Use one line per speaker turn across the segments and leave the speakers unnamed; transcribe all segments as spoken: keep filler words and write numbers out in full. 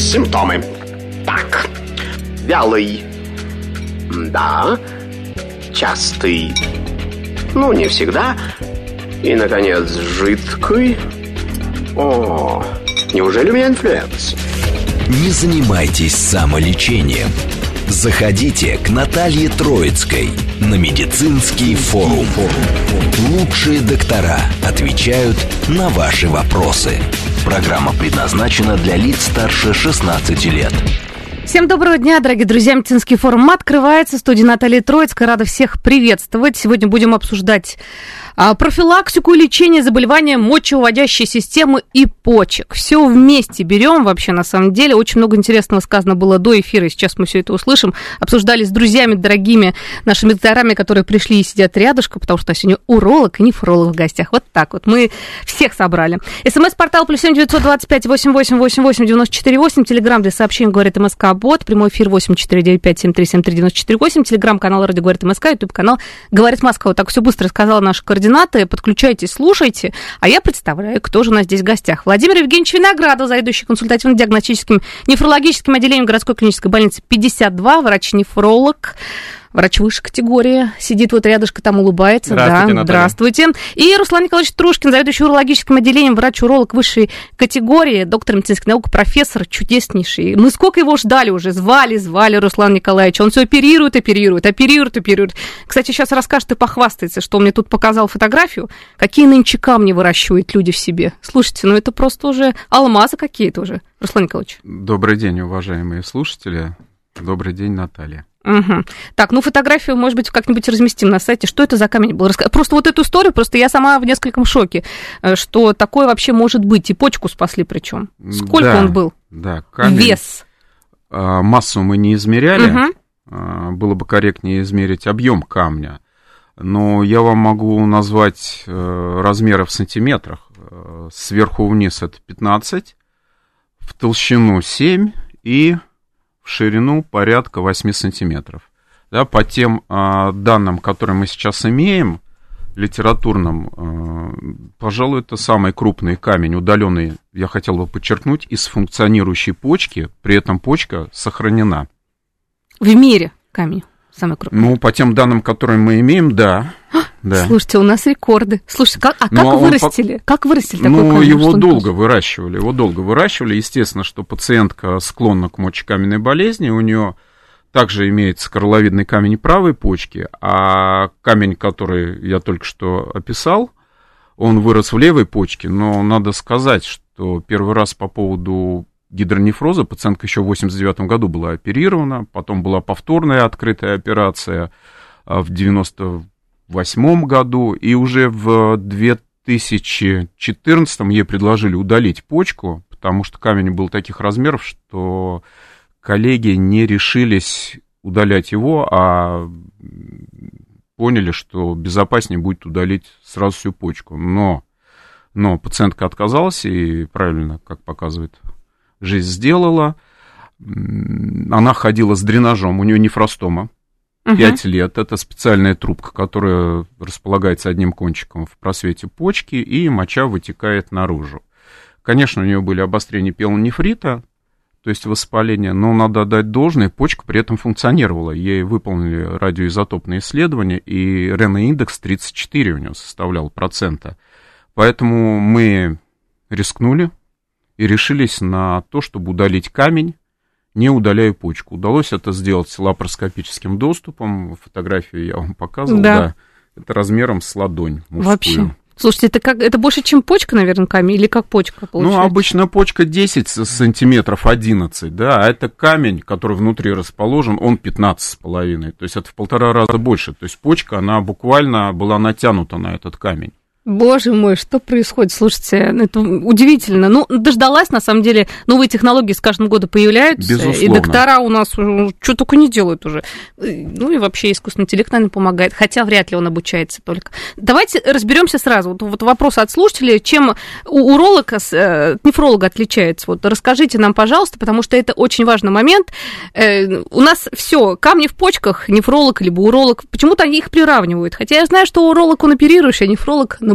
Симптомы. Так, вялый. Да. Частый. Ну, не всегда. И, наконец, жидкий. О, неужели у меня инфлюенс?
Не занимайтесь самолечением. Заходите к Наталье Троицкой на медицинский форум. Лучшие доктора отвечают на ваши вопросы. Программа предназначена для лиц старше шестнадцати лет.
Всем доброго дня, дорогие друзья. Медицинский форум открывается. В студии Наталья Троицкая. Рада всех приветствовать. Сегодня будем обсуждать а, профилактику и лечение заболевания мочевыводящей системы и почек. Все вместе берем вообще, на самом деле. Очень много интересного сказано было до эфира. Сейчас мы все это услышим. Обсуждали с друзьями дорогими, нашими докторами, которые пришли и сидят рядышком, потому что сегодня уролог и нефролог в гостях. Вот так вот. Мы всех собрали. СМС-портал плюс семь девятьсот двадцать пять восемьдесят восемь восемьдесят восемь девяносто четыре восемь. Телеграм для сообщений говорит МСК Бот. Прямой эфир восемь четыре девять пять семь три семь три девять четыре восемь. Телеграм-канал «Радио говорит МСК». Ютуб-канал «Говорит Москва». Вот так все быстро сказала наши координаты. Подключайтесь, слушайте. А я представляю, кто же у нас здесь в гостях. Владимир Евгеньевич Виноградов, заведующий консультативно-диагностическим нефрологическим отделением городской клинической больницы пятьдесят два, врач-нефролог. Врач высшей категории, сидит вот рядышком, там улыбается.
Здравствуйте,
да, здравствуйте. И Руслан Николаевич Трушкин, заведующий урологическим отделением, врач-уролог высшей категории, доктор медицинских наук, профессор чудеснейший. Мы сколько его ждали уже, звали, звали Руслан Николаевич. Он все оперирует, оперирует, оперирует, оперирует. Кстати, сейчас расскажет и похвастается, что он мне тут показал фотографию, какие нынче камни выращивают люди в себе. Слушайте, ну это просто уже алмазы какие-то уже, Руслан Николаевич.
Добрый день, уважаемые слушатели. Добрый день, Наталья.
Угу. Так, ну фотографию, может быть, как-нибудь разместим на сайте. Что это за камень был? Просто вот эту историю, просто я сама в нескольком шоке, что такое вообще может быть. И почку спасли причем. Сколько
да,
он был?
Да, камень.
Вес.
Массу мы не измеряли.
Угу.
Было бы корректнее измерить объем камня. Но я вам могу назвать размеры в сантиметрах. Сверху вниз это пятнадцать, в толщину семь и... в ширину порядка восемь сантиметров. Да, по тем э, данным, которые мы сейчас имеем, литературным, э, пожалуй, это самый крупный камень, удаленный, я хотел бы подчеркнуть, из функционирующей почки, при этом почка сохранена.
В мире камень самый крупный?
Ну, по тем данным, которые мы имеем, да. Да.
Слушайте, у нас рекорды. Слушайте, как, а как
Но
вырастили? По... Как вырастили такой
ну,
камень?
его долго выращивали, его долго выращивали. Естественно, что пациентка склонна к мочекаменной болезни, у нее также имеется коралловидный камень правой почки, а камень, который я только что описал, он вырос в левой почке, но надо сказать, что первый раз по поводу гидронефроза пациентка еще в восемьдесят девятом году была оперирована, потом была повторная открытая операция в девяносто восьмом году, и уже в две тысячи четырнадцатом ей предложили удалить почку, потому что камень был таких размеров, что коллеги не решились удалять его, а поняли, что безопаснее будет удалить сразу всю почку. Но, но пациентка отказалась, и правильно, как показывает, жизнь сделала. Она ходила с дренажом, у нее нефростома. пять uh-huh. лет. Это специальная трубка, которая располагается одним кончиком в просвете почки, и моча вытекает наружу. Конечно, у нее были обострения пиелонефрита, то есть воспаление, но надо отдать должное, почка при этом функционировала. Ей выполнили радиоизотопные исследования, и РЕН-индекс тридцать четыре у нее составлял процента. Поэтому мы рискнули и решились на то, чтобы удалить камень, не удаляя почку. Удалось это сделать с лапароскопическим доступом. Фотографию я вам показывал. Да. Да. Это размером с ладонь мужскую.
Вообще. Слушайте, это, как, это больше, чем почка, наверное, камень? Или как почка получается?
Ну, обычно почка десять сантиметров, одиннадцать, да. А это камень, который внутри расположен, он пятнадцать с половиной. То есть это в полтора раза больше. То есть почка, она буквально была натянута на этот камень.
Боже мой, что происходит? Слушайте, это удивительно. Ну, дождалась, на самом деле, новые технологии с каждым годом появляются.
Безусловно.
И доктора у нас что только не делают уже. Ну, и вообще искусственный интеллект, наверное, помогает. Хотя вряд ли он обучается только. Давайте разберемся сразу. Вот, вот вопрос от слушателей. Чем у уролога, от нефролога отличается? Вот расскажите нам, пожалуйста, потому что это очень важный момент. У нас все, камни в почках, нефролог либо уролог. Почему-то они их приравнивают. Хотя я знаю, что уролог, он оперирующий, а нефролог наблюдающий.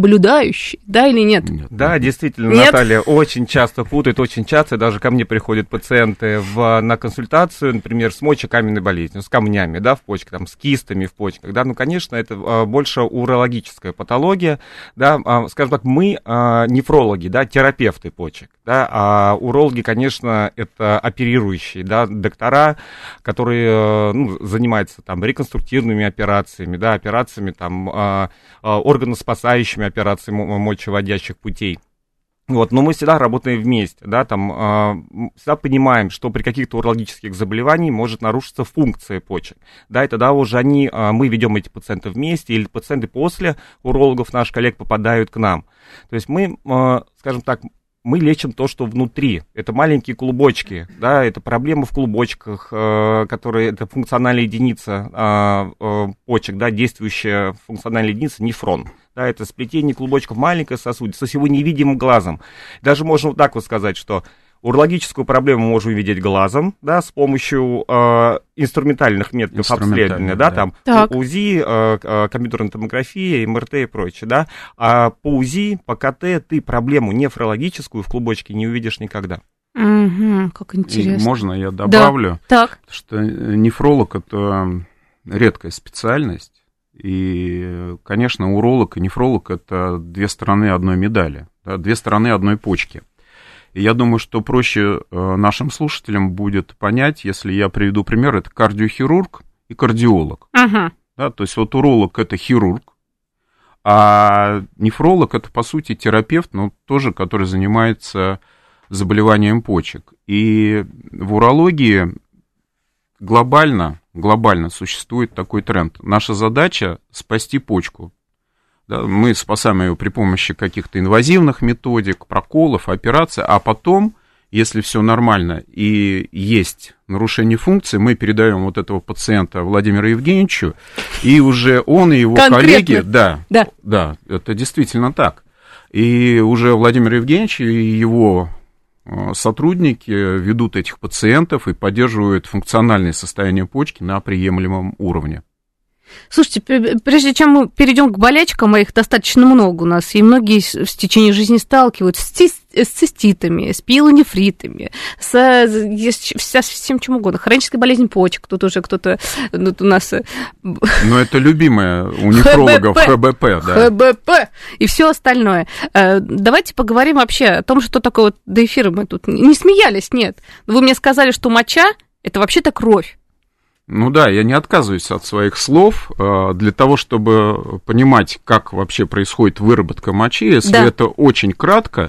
наблюдающий, да или нет?
Нет. Да, действительно,
нет?
Наталья, очень часто путают, очень часто, даже ко мне приходят пациенты в, на консультацию, например, с мочекаменной болезнью, с камнями, да, в почках, там, с кистами в почках, да, ну, конечно, это а, больше урологическая патология, да, а, скажем так, мы а, нефрологи, да, терапевты почек, да, а урологи, конечно, это оперирующие, да, доктора, которые, ну, занимаются там реконструктивными операциями, да, операциями там а, а, органоспасающими операциями мочевыводящих путей. Вот, но мы всегда работаем вместе, да, там, э, всегда понимаем, что при каких-то урологических заболеваниях может нарушиться функция почек, да, и тогда уже они, э, мы ведем эти пациенты вместе, или пациенты после урологов, наших коллег, попадают к нам. То есть мы, э, скажем так, мы лечим то, что внутри. Это маленькие клубочки, да, это проблемы в клубочках, э, которые, это функциональная единица э, э, почек, да, действующая функциональная единица нефрон. Да, это сплетение клубочков, маленькое сосудице, с его невидимым глазом. Даже можно вот так вот сказать, что урологическую проблему можно увидеть глазом, да, с помощью э, инструментальных методов обследования, да, да, там УЗИ, э, э, компьютерная томография, эм эр тэ и прочее, да. А по УЗИ, по ка тэ ты проблему нефрологическую в клубочке не увидишь никогда.
Угу, как интересно.
И можно я добавлю,
да. Так.
что нефролог — это редкая специальность. И, конечно, уролог и нефролог — это две стороны одной медали, да, две стороны одной почки. И я думаю, что проще нашим слушателям будет понять, если я приведу пример, это кардиохирург и кардиолог. Uh-huh. Да, то есть вот уролог — это хирург, а нефролог — это, по сути, терапевт, но тоже, который занимается заболеванием почек. И в урологии глобально, глобально существует такой тренд. Наша задача — спасти почку. Да, мы спасаем ее при помощи каких-то инвазивных методик, проколов, операций, а потом, если все нормально и есть нарушение функции, мы передаем вот этого пациента Владимиру Евгеньевичу, и уже он и его
конкретно.
Коллеги... Да,
да,
да, это действительно так. И уже Владимир Евгеньевич и его сотрудники ведут этих пациентов и поддерживают функциональное состояние почки на приемлемом уровне.
Слушайте, прежде чем мы перейдем к болячкам, а их достаточно много у нас, и многие в течение жизни сталкиваются с циститами, с пиелонефритами, с, со всем чем угодно, хронической болезнью почек, тут уже кто-то тут у нас...
Ну, это любимое у нефрологов ха бэ пэ, да.
ха бэ пэ и все остальное. Давайте поговорим вообще о том, что такое вот до эфира мы тут не смеялись, нет. Вы мне сказали, что моча — это вообще-то кровь.
Ну да, я не отказываюсь от своих слов. Для того, чтобы понимать, как вообще происходит выработка мочи, если да. это очень кратко,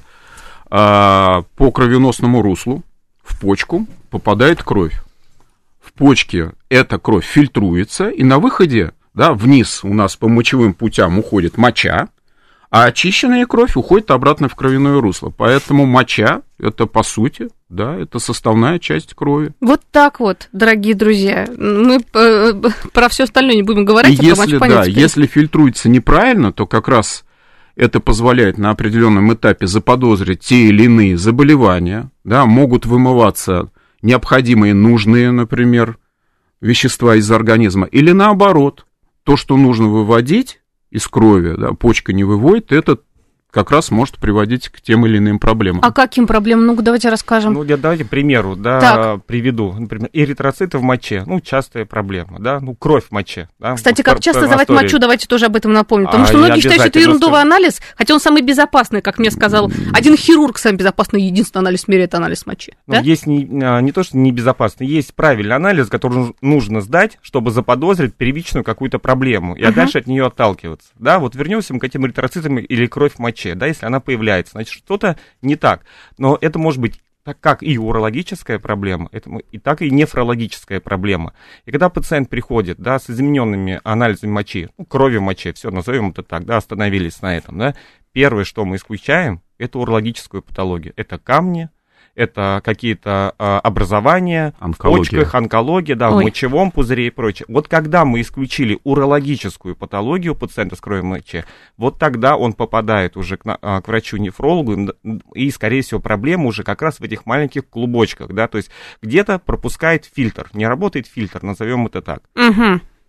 по кровеносному руслу в почку попадает кровь. В почке эта кровь фильтруется, и на выходе, да, вниз у нас по мочевым путям уходит моча, а очищенная кровь уходит обратно в кровяное русло. Поэтому моча — это, по сути, да, это составная часть крови.
Вот так вот, дорогие друзья. Мы про все остальное не будем говорить,
и а если, про мочу да, если фильтруется неправильно, то как раз это позволяет на определенном этапе заподозрить те или иные заболевания. Да, могут вымываться необходимые, нужные, например, вещества из организма. Или наоборот, то, что нужно выводить из крови, да, почка не выводит, это как раз может приводить к тем или иным проблемам.
А каким проблемам? Ну-ка, давайте расскажем.
Ну, я давайте примеру, да, так. приведу. Например, эритроциты в моче, ну, частая проблема, да, ну, кровь в моче. Да?
Кстати, как часто сдавать мочу, давайте тоже об этом напомним, потому а что многие считают, что это ерундовый скажу. анализ, хотя он самый безопасный, как мне сказал один хирург, самый безопасный, единственный анализ в мире — это анализ мочи.
Ну,
да?
Есть не, не то, что небезопасный, есть правильный анализ, который нужно сдать, чтобы заподозрить первичную какую-то проблему, и uh-huh. дальше от нее отталкиваться. Да, вот вернемся мы к этим эритроцитам или кровь в моче, да, если она появляется, значит, что-то не так. Но это может быть так как и урологическая проблема, это и так и нефрологическая проблема. И когда пациент приходит, да, с измененными анализами мочи, ну, крови в моче, все, назовем это так, да, остановились на этом, да, первое, что мы исключаем, это урологическую патологию. Это камни, это какие-то а, образования онкология. в почках, онкология, да, Ой. в мочевом пузыре и прочее. Вот когда мы исключили урологическую патологию пациента с кровью в моче, вот тогда он попадает уже к, а, к врачу-нефрологу, и, скорее всего, проблема уже как раз в этих маленьких клубочках, да, то есть где-то пропускает фильтр, не работает фильтр, назовем это так.
Угу.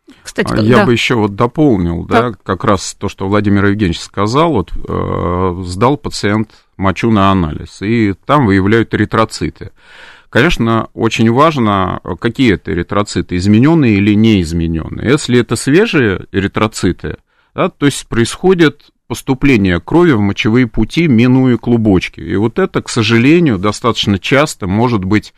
Кстати,
Я
да.
бы еще вот дополнил, да, как раз то, что Владимир Евгеньевич сказал, вот э, сдал пациент мочу на анализ, и там выявляют эритроциты. Конечно, очень важно, какие это эритроциты, измененные или неизмененные. Если это свежие эритроциты, да, то есть происходит поступление крови в мочевые пути, минуя клубочки. И вот это, к сожалению, достаточно часто может быть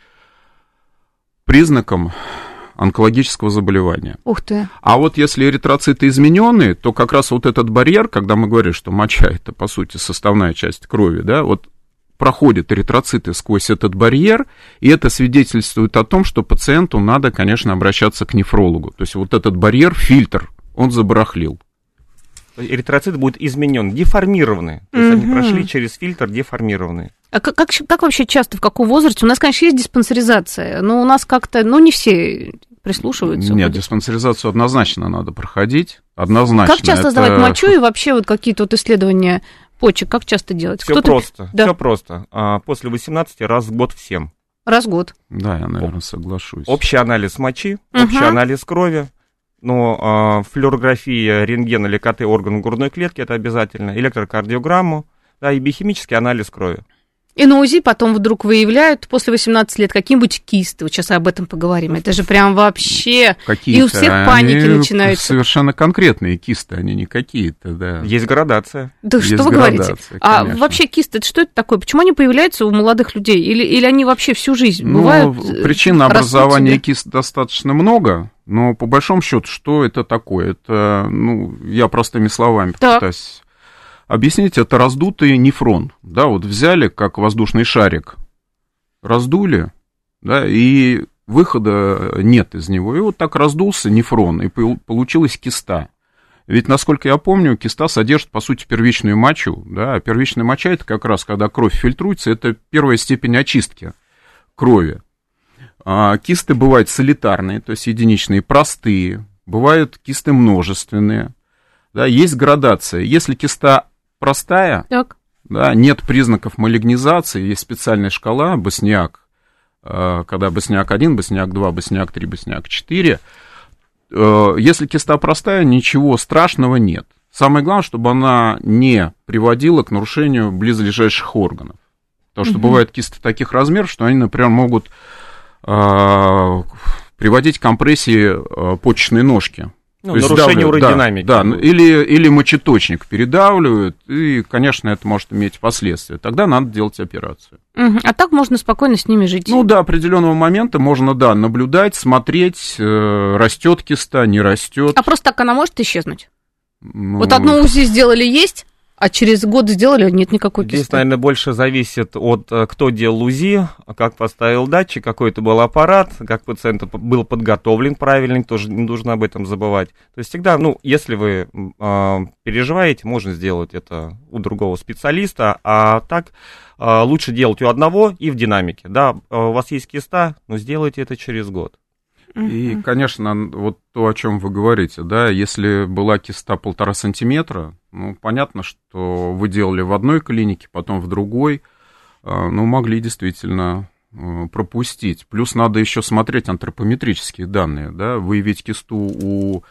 признаком онкологического заболевания.
Ух ты.
А вот если эритроциты измененные, то как раз вот этот барьер, когда мы говорим, что моча это, по сути, составная часть крови, да, вот проходят эритроциты сквозь этот барьер, и это свидетельствует о том, что пациенту надо, конечно, обращаться к нефрологу. То есть вот этот барьер, фильтр, он забарахлил.
Эритроциты будут изменены, деформированы. То есть они прошли через фильтр деформированные.
А как, как, как вообще часто, в каком возрасте? У нас, конечно, есть диспансеризация, но у нас как-то, ну, не все прислушиваются.
Нет, диспансеризацию однозначно надо проходить, однозначно.
Как часто
это...
сдавать мочу и вообще вот какие-то вот исследования почек, как часто делать?
Все
Кто-то...
просто,
да.
все просто. А, после восемнадцати раз в год всем.
Раз в год.
Да, я, наверное, соглашусь.
Общий анализ мочи,
Угу.
общий анализ крови, но а, флюорография, рентген или КТ органов грудной клетки, это обязательно, электрокардиограмму, да, и биохимический анализ крови.
И на УЗИ потом вдруг выявляют после восемнадцати лет какие-нибудь кисты. Вот сейчас об этом поговорим. Это же прям вообще...
Какие-то,
и у всех паники
они
начинается.
Совершенно конкретные кисты, они не какие-то, да.
Есть градация.
Да
Есть
что вы говорите?
градация,
А
конечно.
вообще кисты, это что это такое? Почему они появляются у молодых людей? Или, или они вообще всю жизнь
Ну,
бывают?
причин
растут
образования
себе?
кист достаточно много, но по большому счету, что это такое? Это, ну, я простыми словами
Так.
попытаюсь объяснить, это раздутый нефрон. Да, вот взяли, как воздушный шарик, раздули, да, и выхода нет из него. И вот так раздулся нефрон, и получилась киста. Ведь, насколько я помню, киста содержит, по сути, первичную мочу. Да? А первичная моча – это как раз, когда кровь фильтруется, это первая степень очистки крови. А кисты бывают солитарные, то есть единичные, простые. Бывают кисты множественные. Да? Есть градация. Если киста простая,
Так.
да, нет признаков малигнизации, есть специальная шкала, Босниак, когда Босниак один, Босниак два, Босниак три, Босниак четыре. Если киста простая, ничего страшного нет. Самое главное, чтобы она не приводила к нарушению близлежащих органов. Потому что угу. бывают кисты таких размеров, что они, например, могут э, приводить к компрессии э, почечной ножки.
Ну, нарушение уродинамики.
Да, да, или, или мочеточник передавливают, и, конечно, это может иметь последствия. Тогда надо делать операцию.
Угу. А так можно спокойно с ними жить?
Ну, до определенного момента можно, да, наблюдать, смотреть, э, растет киста, не растет.
А просто так она может исчезнуть?
Ну...
Вот одно УЗИ сделали, есть, а через год сделали, нет никакой кисты.
Здесь, наверное, больше зависит от, кто делал УЗИ, как поставил датчик, какой это был аппарат, как пациент был подготовлен правильно, тоже не нужно об этом забывать. То есть всегда, ну, если вы э, переживаете, можно сделать это у другого специалиста, а так э, лучше делать у одного и в динамике. Да, у вас есть киста, но сделайте это через год.
И, конечно, вот то, о чем вы говорите, да, если была киста полтора сантиметра, ну, понятно, что вы делали в одной клинике, потом в другой, ну, могли действительно пропустить. Плюс надо еще смотреть антропометрические данные, да, выявить кисту у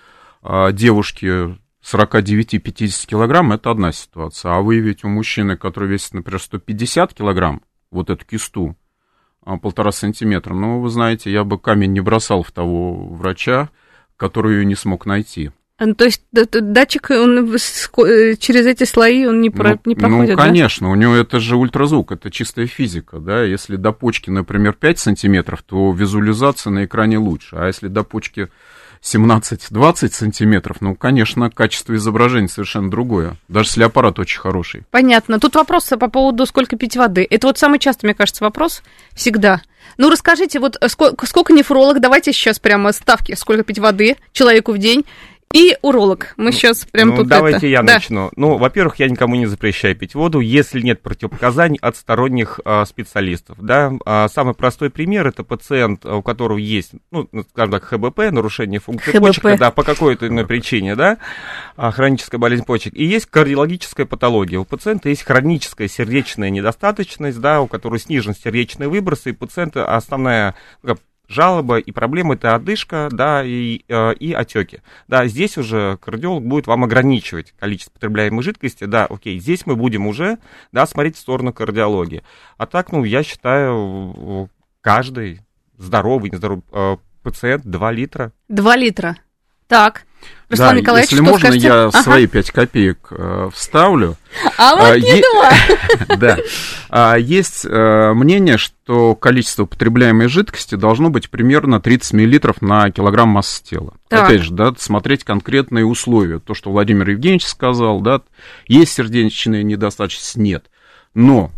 девушки сорок девять - пятьдесят килограмм, это одна ситуация, а выявить у мужчины, который весит, например, сто пятьдесят килограмм, вот эту кисту, полтора сантиметра. Но, вы знаете, я бы камень не бросал в того врача, который ее не смог найти.
То есть датчик, он через эти слои он не,
ну,
про, не проходит,
Ну, конечно, да? У него это же ультразвук, это чистая физика, да. Если до почки, например, пять сантиметров, то визуализация на экране лучше. А если до почки семнадцать - двадцать сантиметров, ну, конечно, качество изображения совершенно другое, даже если аппарат очень хороший.
Понятно. Тут вопрос по поводу сколько пить воды. Это вот самый частый, мне кажется, вопрос всегда. Ну, расскажите, вот сколько, сколько нефролог, давайте сейчас прямо ставки, сколько пить воды человеку в день, и уролог. Мы сейчас прям
ну,
тут
давайте
это...
я
да.
начну. Ну, во-первых, я никому не запрещаю пить воду, если нет противопоказаний от сторонних а, специалистов. Да? А, самый простой пример – это пациент, у которого есть, ну, скажем так, ха бэ пэ, нарушение функции
ха бэ пэ.
почек, да, по какой-то иной причине, да, хроническая болезнь почек. И есть кардиологическая патология. У пациента есть хроническая сердечная недостаточность, да, у которой снижен сердечный выброс, и у пациента основная жалоба и проблемы — это одышка, да, и, и отеки. Да, здесь уже кардиолог будет вам ограничивать количество потребляемой жидкости, да, окей, здесь мы будем уже, да, смотреть в сторону кардиологии. А так, ну, я считаю, каждый здоровый, нездоровый пациент два литра.
два литра. Так. Руслан
да,
Николаевич,
если
что
можно,
скажете?
я
Ага.
свои пять копеек э, вставлю.
А вот
А,
не
е-
два.
Да. А, Есть э, мнение, что количество потребляемой жидкости должно быть примерно тридцать миллилитров на килограмм массы тела.
Так.
Опять же, да, смотреть конкретные условия. То, что Владимир Евгеньевич сказал, да, есть сердечная недостаточность, нет. Но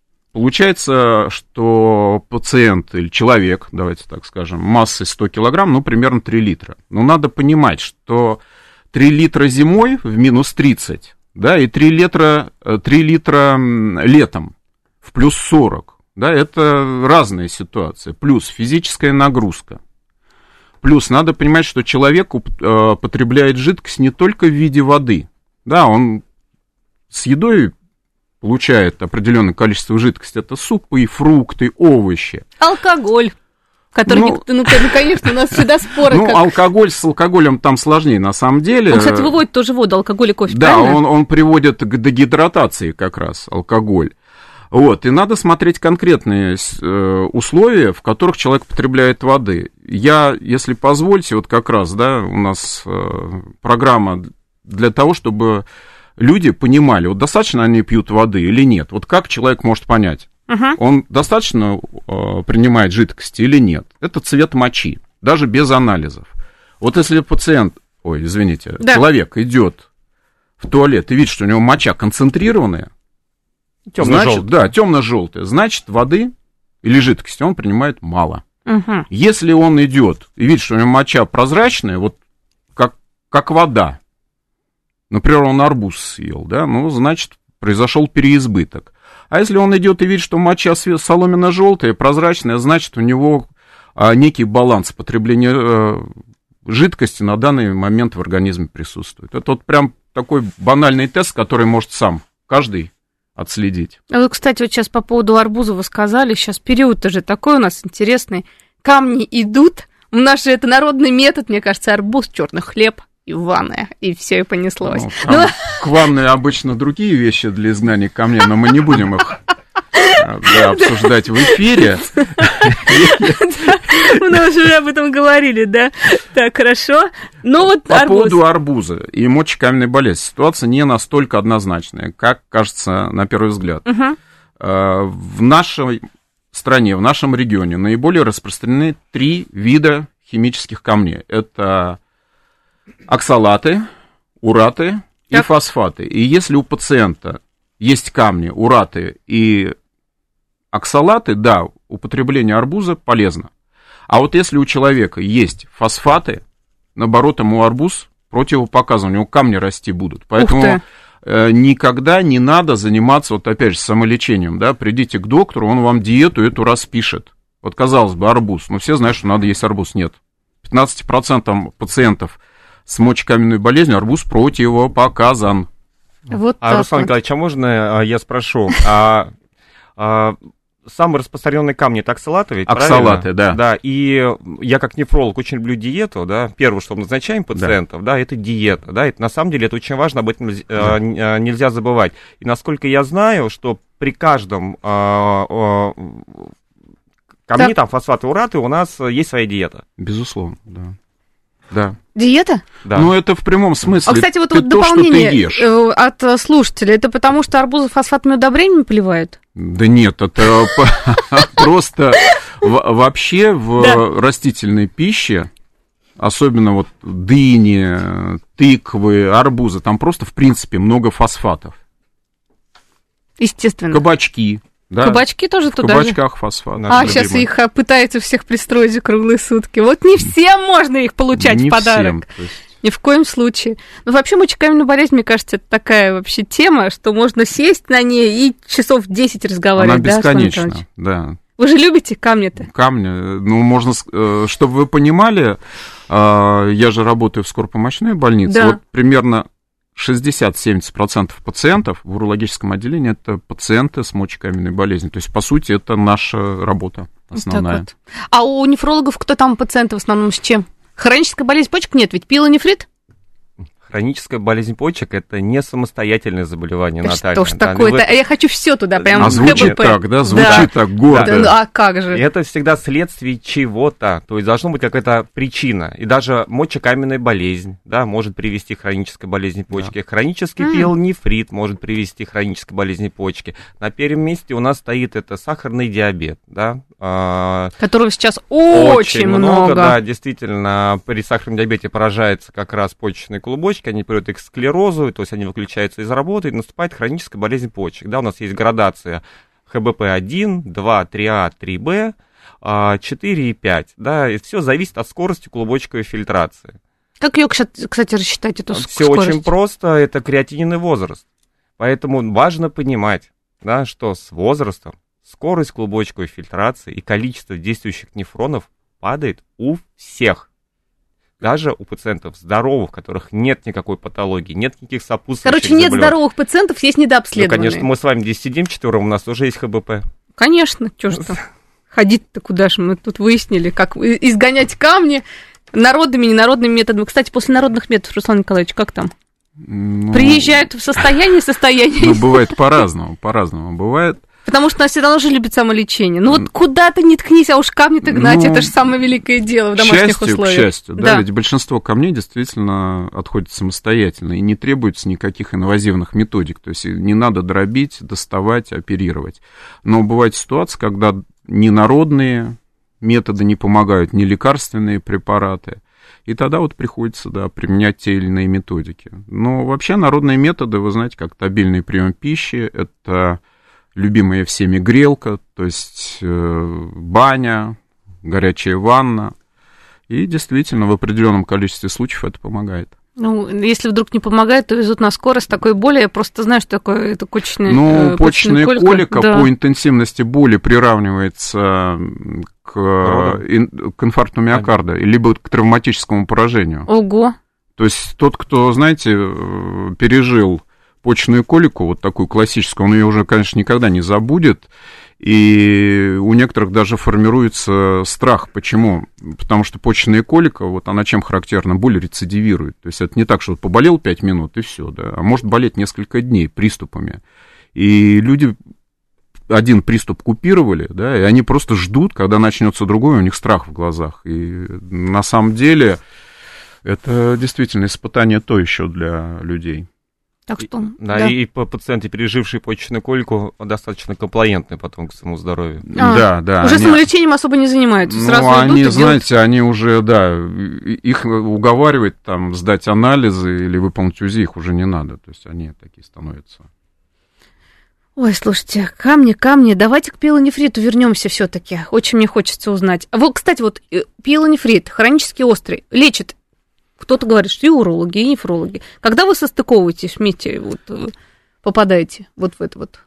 получается, что пациент или человек, давайте так скажем, массой сто килограмм, ну, примерно три литра. Но надо понимать, что три литра зимой в минус тридцать, да, и три литра, три литра летом в плюс сорок, да, это разные ситуации. Плюс физическая нагрузка. Плюс надо понимать, что человек потребляет жидкость не только в виде воды. Да, он с едой получает определенное количество жидкости. Это супы, фрукты, овощи.
Алкоголь. Который,
Ну,
никто, ну, конечно, у нас всегда споры.
Ну,
как...
алкоголь с алкоголем там сложнее, на самом деле.
Он, кстати, выводит тоже воду, алкоголь и кофе,
Да,
правильно?
он, он приводит к дегидратации как раз, алкоголь. Вот, и надо смотреть конкретные э, условия, в которых человек потребляет воды. Я, если позвольте, вот как раз, да, у нас э, программа для того, чтобы люди понимали, вот достаточно они пьют воды или нет. Вот как человек может понять, uh-huh. он достаточно э, принимает жидкости или нет. Это цвет мочи, даже без анализов. Вот если пациент, ой, извините, да. человек идет в туалет и видит, что у него моча концентрированная, значит, да, темно-желтая, значит, воды или жидкости он принимает мало. Uh-huh. Если он идет и видит, что у него моча прозрачная, вот как, как вода, например, он арбуз съел, да, ну, значит, произошел переизбыток. А если он идет и видит, что моча соломенно-желтая, прозрачная, значит, у него а, некий баланс потребления а, жидкости на данный момент в организме присутствует. Это вот прям такой банальный тест, который может сам каждый отследить.
А вы, кстати, вот сейчас по поводу арбуза вы сказали, сейчас период-то же такой у нас интересный. Камни идут, у нас же это народный метод, мне кажется, арбуз, черный хлеб и ванная, и все, и понеслось.
Ну, там, ну... К ванной обычно другие вещи для изгнания камней, но мы не будем их да, обсуждать в эфире.
Мы уже об этом говорили, да? Так, хорошо. Ну вот
по поводу арбуза и мочекаменной болезни ситуация не настолько однозначная, как кажется на первый взгляд. В нашей стране, в нашем регионе наиболее распространены три вида химических камней. Это оксалаты, ураты так. и фосфаты. И если у пациента есть камни, ураты и оксалаты, да, употребление арбуза полезно. А вот если у человека есть фосфаты, наоборот, ему арбуз противопоказан, у него камни расти будут. Поэтому э, никогда не надо заниматься, вот опять же, самолечением, да, придите к доктору, он вам диету эту распишет. Вот, казалось бы, арбуз, но все знают, что надо есть арбуз. Нет. пятнадцать процентов пациентов с мочекаменной болезнью арбуз противопоказан.
Вот
а, Руслан вот. Николаевич, а можно я спрошу, а, а самые распространенные камни — это оксалаты ведь,
оксалаты,
правильно?
да.
Да, и я как нефролог очень люблю диету, да, первое, что мы назначаем пациентов, да, да это диета, да, это на самом деле это очень важно, об этом да. нельзя забывать. И насколько я знаю, что при каждом а, а, камне, там, фосфаты, ураты, у нас есть своя диета.
Безусловно, да. Да.
Диета?
Да. Ну, это в прямом смысле.
А, кстати, вот,
ты
вот
то,
дополнение
что ты
от слушателей, это потому, что арбузы фосфатными удобрениями поливают?
Да нет, это просто вообще в растительной пище, особенно вот дыни, тыквы, арбузы, там просто, в принципе, много фосфатов.
Естественно.
Кабачки. Да,
кабачки тоже
в
туда
кабачках же? Фосфат.
А, сейчас любимый. Их пытаются всех пристроить за круглые сутки. Вот не всем можно их получать
не
в подарок.
Всем, есть...
Ни в коем случае. Но вообще мочекаменная болезнь, мне кажется, это такая вообще тема, что можно сесть на ней и часов десять разговаривать.
Она бесконечна, да.
Вы же любите камни-то?
Камни, ну, можно, чтобы вы понимали, я же работаю в скоропомощной больнице, да. Вот примерно шестьдесят-семьдесят процентов пациентов в урологическом отделении — это пациенты с мочекаменной болезнью. То есть, по сути, это наша работа. основная.
Вот. А у нефрологов кто там пациенты в основном с чем? Хроническая болезнь почек нет, ведь пиелонефрит?
Хроническая болезнь почек – это не самостоятельное заболевание,
да
Наталья.
Что ж
да,
такое-то?
вы...
Я хочу все туда, прям
а звучит
КБП.
Так, да? Звучит да. так гордо.
Да, а как же?
И это всегда следствие чего-то, то есть должна быть какая-то причина. И даже мочекаменная болезнь, да, может привести к хронической болезни почки. Да. Хронический mm. пиелонефрит может привести к хронической болезни почки. На первом месте у нас стоит это сахарный диабет, да.
Которого сейчас очень, очень много. много.
Да, действительно, при сахарном диабете поражаются как раз почечные клубочки, они приводят к склерозу, то есть они выключаются из работы, и наступает хроническая болезнь почек. Да, у нас есть градация ха бэ пэ один, два, три а, три бэ, четыре и пять. Да, и все зависит от скорости клубочковой фильтрации.
Как ее, кстати, рассчитать, эту
все
скорость?
Все очень просто, это креатинин и возраст. Поэтому важно понимать, да, что с возрастом скорость клубочковой фильтрации и количество действующих нефронов падает у всех. Даже у пациентов здоровых, у которых нет никакой патологии, нет никаких сопутствующих
Короче, нет здоровых пациентов, есть недообследованные.
Ну, конечно, мы с вами здесь сидим четвером, у нас уже есть ха бэ пэ.
Конечно, что ж там. Ходить-то куда же? Мы тут выяснили, как изгонять камни народными, ненародными методами. Кстати, после народных методов, Руслан Николаевич, как там? Ну, приезжают в состояние, состояние.
Ну, бывает по-разному, по-разному бывает.
Потому что нас всегда тоже любят самолечение. Ну вот куда ты не ткнись, а уж камни-то гнать, ну, это же самое великое дело в домашних
счастью,
условиях.
К счастью, да, да, ведь большинство камней действительно отходит самостоятельно, и не требуется никаких инвазивных методик, то есть не надо дробить, доставать, оперировать. Но бывает ситуация, когда ни народные методы не помогают, ни лекарственные препараты, и тогда вот приходится, да, применять те или иные методики. Но вообще народные методы, вы знаете, как табельный прием пищи, это любимая всеми грелка, то есть э, баня, горячая ванна. И действительно, в определенном количестве случаев это помогает.
Ну, если вдруг не помогает, то везут на скорость такой боли. Я просто знаю, что такое это почечная
Ну, почечная колика, колика
да.
по интенсивности боли приравнивается к, ин, к инфаркту миокарда, либо к травматическому поражению.
Ого!
То есть тот, кто, знаете, пережил почечную колику, вот такую классическую, он ее уже, конечно, никогда не забудет, и у некоторых даже формируется страх. Почему? Потому что почечная колика, вот она чем характерна? Боль рецидивирует. То есть это не так, что поболел пять минут и все, да, а может болеть несколько дней приступами. И люди один приступ купировали, да, и они просто ждут, когда начнется другой, у них страх в глазах. И на самом деле это действительно испытание то еще для людей.
Так что,
да, да, и пациенты, пережившие почечную колику, достаточно комплаентны потом к своему здоровью.
А,
да, да.
Уже
они,
самолечением особо не занимаются.
Ну,
сразу
они,
идут и
знаете,
делают...
они уже, да, их уговаривать там сдать анализы или выполнить УЗИ их уже не надо. То есть они такие становятся.
Ой, слушайте, камни, камни. Давайте к пиелонефриту вернемся все-таки. Очень мне хочется узнать. Вот, кстати, вот пиелонефрит, хронически острый, лечит. Кто-то говорит, что и урологи, и нефрологи. Когда вы состыковываетесь вместе, вот, попадаете вот в это вот?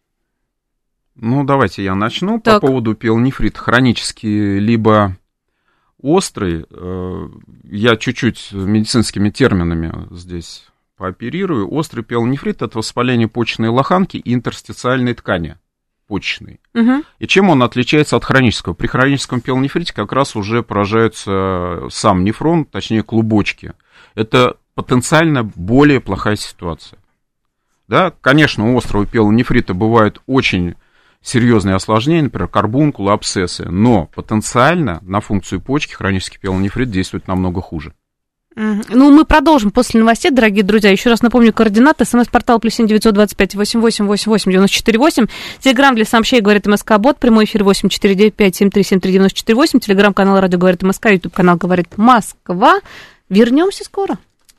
Ну, давайте я начну
так.
по поводу пиелонефрита. Хронический либо острый, я чуть-чуть медицинскими терминами здесь пооперирую. Острый пиелонефрит – это воспаление почечной лоханки и интерстициальной ткани почечной.
Угу.
И чем он отличается от хронического? При хроническом пиелонефрите как раз уже поражается сам нефрон, точнее клубочки. Это потенциально более плохая ситуация. Да, конечно, у острого пиелонефрита бывают очень серьезные осложнения, например, карбункулы, абсцессы, но потенциально на функцию почки хронический пиелонефрит действует намного хуже.
Ну, мы продолжим после новостей, дорогие друзья. Еще раз напомню, координаты. СМС-портал плюс семь девятьсот двадцать пять восемьдесят восемь восемьдесят восемь девяносто четыре восемь. Телеграм для сообщений «Говорит МСК-бот». Прямой эфир восемь четыре девять пять семь три семь три девяносто четыре восемь. Телеграм-канал «Радио Говорит МСК». Ютуб-канал «Говорит Москва». Вернемся скоро.